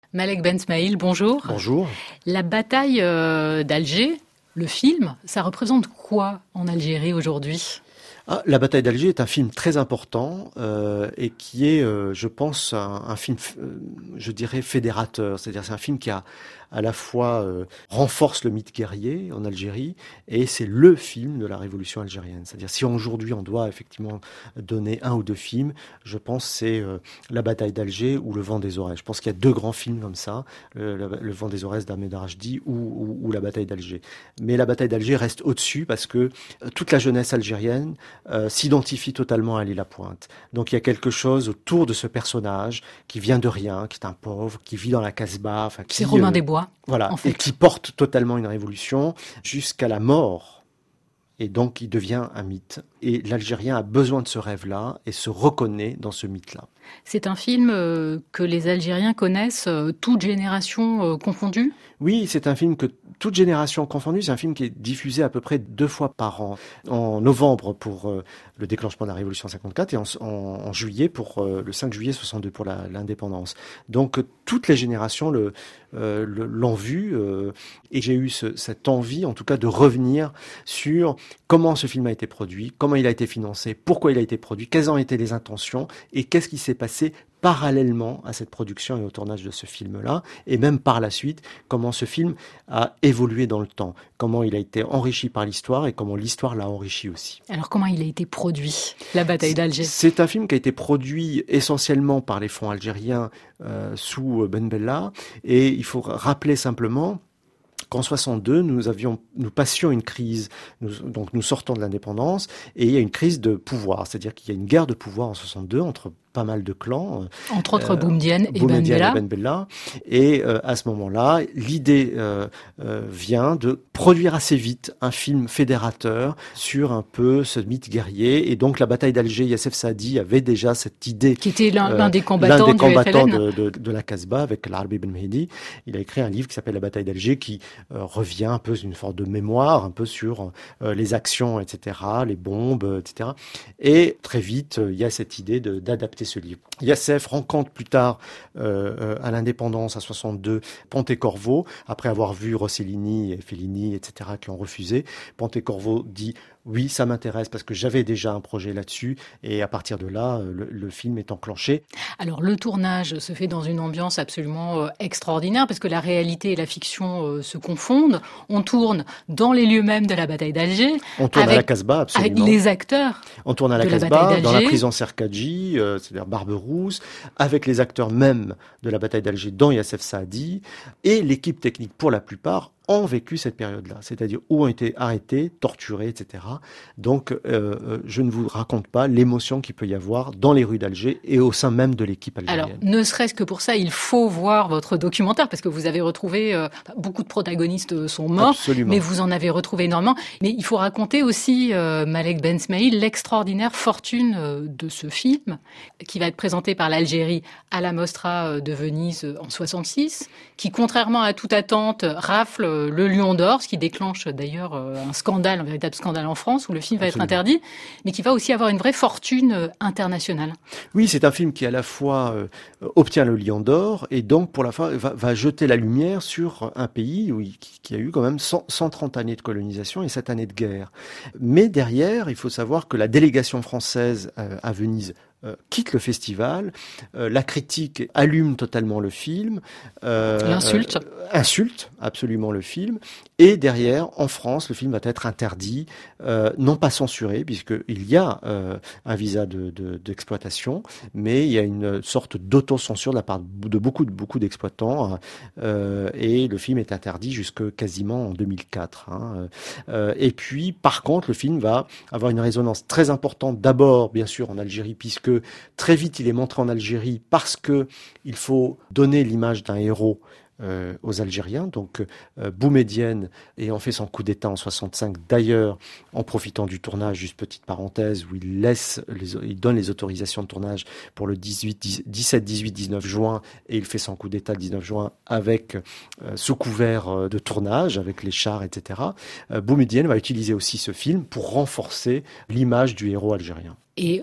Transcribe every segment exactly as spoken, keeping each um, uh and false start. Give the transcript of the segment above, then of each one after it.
Malek Ben Smaïl, bonjour. Bonjour. La bataille euh, d'Alger, le film, ça représente quoi en Algérie aujourd'hui ? Ah, La bataille d'Alger est un film très important euh, et qui est, euh, je pense, un, un film, euh, je dirais, fédérateur. C'est-à-dire c'est un film qui a à la fois euh, renforce le mythe guerrier en Algérie et c'est le film de la révolution algérienne. C'est-à-dire si aujourd'hui on doit effectivement donner un ou deux films, je pense c'est euh, La bataille d'Alger ou Le vent des Aurès. Je pense qu'il y a deux grands films comme ça, le, le, le vent des Aurès d'Ahmed Rachdi ou, ou, ou La bataille d'Alger. Mais La bataille d'Alger reste au-dessus parce que toute la jeunesse algérienne euh, s'identifie totalement à Ali Lapointe. Donc il y a quelque chose autour de ce personnage qui vient de rien, qui est un pauvre, qui vit dans la Casbah. Enfin, qui, c'est Robin euh, des Bois. Voilà, en fait. Et qui porte totalement une révolution jusqu'à la mort. Et donc, il devient un mythe. Et l'Algérien a besoin de ce rêve-là et se reconnaît dans ce mythe-là. C'est un film euh, que les Algériens connaissent, euh, toutes générations euh, confondues ? Oui, c'est un film que toute génération confondue, c'est un film qui est diffusé à peu près deux fois par an. En novembre pour euh, le déclenchement de la Révolution cinquante-quatre et en, en, en juillet pour euh, le cinq juillet soixante-deux pour la, l'indépendance. Donc, toutes les générations le, euh, le, l'ont vu euh, et j'ai eu ce, cette envie, en tout cas, de revenir sur comment ce film a été produit, comment il a été financé, pourquoi il a été produit, quelles ont été les intentions et qu'est-ce qui s'est passé parallèlement à cette production et au tournage de ce film-là, et même par la suite, comment ce film a évolué dans le temps, comment il a été enrichi par l'histoire et comment l'histoire l'a enrichi aussi. Alors comment il a été produit, La bataille d'Alger ? C'est un film qui a été produit essentiellement par les fonds algériens euh, sous Ben Bella, et il faut rappeler simplement qu'en soixante-deux, nous avions, nous passions une crise, nous, donc nous sortons de l'indépendance, et il y a une crise de pouvoir, c'est-à-dire qu'il y a une guerre de pouvoir en soixante-deux entre pas mal de clans. Entre autres euh, Boumedienne et Ben Bella. Et Ben Bella. Et euh, à ce moment-là, l'idée euh, euh, vient de produire assez vite un film fédérateur sur un peu ce mythe guerrier. Et donc la bataille d'Alger, Youssef Saadi avait déjà cette idée. Qui était l'un, euh, l'un des combattants, l'un des du combattants F L N. de, de, de la Casbah avec l'Arbi Ben Mehdi. Il a écrit un livre qui s'appelle La bataille d'Alger qui euh, revient un peu une sorte de mémoire, un peu sur euh, les actions, et cetera, les bombes, et cetera. Et très vite, il y a cette idée de, d'adapter ce livre. Youssef rencontre plus tard, euh, à l'indépendance, à soixante-deux, Pontecorvo, après avoir vu Rossellini et Fellini, et cetera, qui l'ont refusé. Pontecorvo dit oui, ça m'intéresse parce que j'avais déjà un projet là-dessus et à partir de là, le, le film est enclenché. Alors le tournage se fait dans une ambiance absolument euh, extraordinaire parce que la réalité et la fiction euh, se confondent. On tourne dans les lieux mêmes de la bataille d'Alger. On tourne avec, à la Casbah, absolument. Avec les acteurs. On tourne à la Casbah, dans la prison Serkadji, euh, c'est-à-dire Barberousse, avec les acteurs même de la bataille d'Alger, dont Youssef Saadi, et l'équipe technique pour la plupart ont vécu cette période-là, c'est-à-dire où ont été arrêtés, torturés, et cetera. Donc, euh, je ne vous raconte pas l'émotion qu'il peut y avoir dans les rues d'Alger et au sein même de l'équipe algérienne. Alors, ne serait-ce que pour ça, il faut voir votre documentaire, parce que vous avez retrouvé, euh, beaucoup de protagonistes sont morts, Absolument. Mais vous en avez retrouvé énormément. Mais il faut raconter aussi, euh, Malek Ben Smaïl, l'extraordinaire fortune euh, de ce film, qui va être présenté par l'Algérie à la Mostra de Venise en soixante-six, qui, contrairement à toute attente, rafle le Lion d'Or, ce qui déclenche d'ailleurs un scandale, un véritable scandale en France, où le film va Absolument. Être interdit, mais qui va aussi avoir une vraie fortune internationale. Oui, c'est un film qui à la fois euh, obtient le Lion d'Or et donc pour la fin va, va jeter la lumière sur un pays où il, qui a eu quand même cent, cent trente années de colonisation et sept années de guerre. Mais derrière, il faut savoir que la délégation française euh, à Venise Euh, quitte le festival, euh, la critique allume totalement le film, euh, l'insulte, euh, insulte absolument le film, et derrière, en France, le film va être interdit, euh, non pas censuré, puisqu'il y a euh, un visa de, de, d'exploitation, mais il y a une sorte d'autocensure de la part de beaucoup, de, beaucoup d'exploitants, euh, et le film est interdit jusque quasiment en deux mille quatre. Hein, euh, et puis, par contre, le film va avoir une résonance très importante, d'abord, bien sûr, en Algérie, puisque très vite il est montré en Algérie parce que il faut donner l'image d'un héros euh, aux Algériens. Donc euh, Boumedienne ayant fait son coup d'État en soixante-cinq, d'ailleurs en profitant du tournage, juste petite parenthèse, où il laisse, les, il donne les autorisations de tournage pour le dix-huit, dix-sept, dix-huit, dix-neuf juin, et il fait son coup d'État le dix-neuf juin avec euh, sous couvert de tournage, avec les chars, et cetera. Euh, Boumedienne va utiliser aussi ce film pour renforcer l'image du héros algérien. Et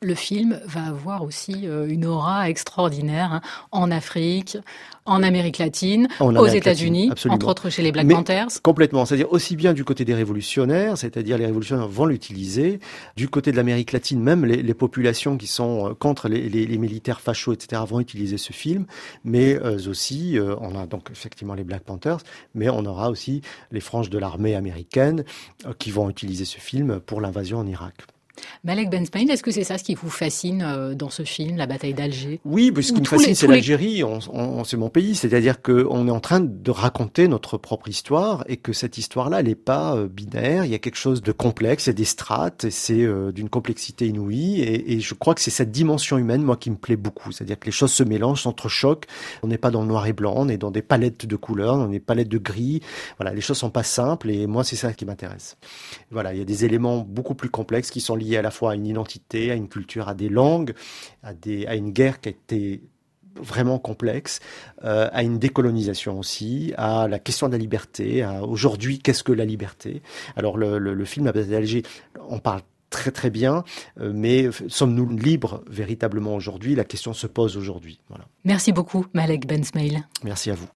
le film va avoir aussi une aura extraordinaire hein, en Afrique, en Amérique latine, en aux États-Unis, entre autres chez les Black Mais Panthers. Complètement, c'est-à-dire aussi bien du côté des révolutionnaires, c'est-à-dire les révolutionnaires vont l'utiliser, du côté de l'Amérique latine, même les, les populations qui sont contre les, les, les militaires fachos, et cetera, vont utiliser ce film, mais euh, aussi, euh, on a donc effectivement les Black Panthers, mais on aura aussi les franges de l'armée américaine euh, qui vont utiliser ce film pour l'invasion en Irak. Malek Bensmaïl, est-ce que c'est ça ce qui vous fascine dans ce film, la bataille d'Alger? Oui, parce ce qui me fascine, les, c'est l'Algérie, les... on, on, c'est mon pays, c'est-à-dire qu'on est en train de raconter notre propre histoire et que cette histoire-là, elle n'est pas euh, binaire, il y a quelque chose de complexe, il y a des strates, et c'est euh, d'une complexité inouïe, et, et je crois que c'est cette dimension humaine, moi, qui me plaît beaucoup, c'est-à-dire que les choses se mélangent, s'entrechoquent, on n'est pas dans le noir et blanc, on est dans des palettes de couleurs, dans des palettes de gris, voilà, les choses sont pas simples, et moi, c'est ça qui m'intéresse. Voilà, il y a des éléments beaucoup plus complexes qui sont liés à la fois à une identité, à une culture, à des langues, à, des, à une guerre qui a été vraiment complexe, euh, à une décolonisation aussi, à la question de la liberté, à aujourd'hui, qu'est-ce que la liberté? Alors le, le, le film La bataille d'Alger, on parle très très bien, euh, mais sommes-nous libres véritablement aujourd'hui? La question se pose aujourd'hui. Voilà. Merci beaucoup, Malek Bensmaïl. Merci à vous.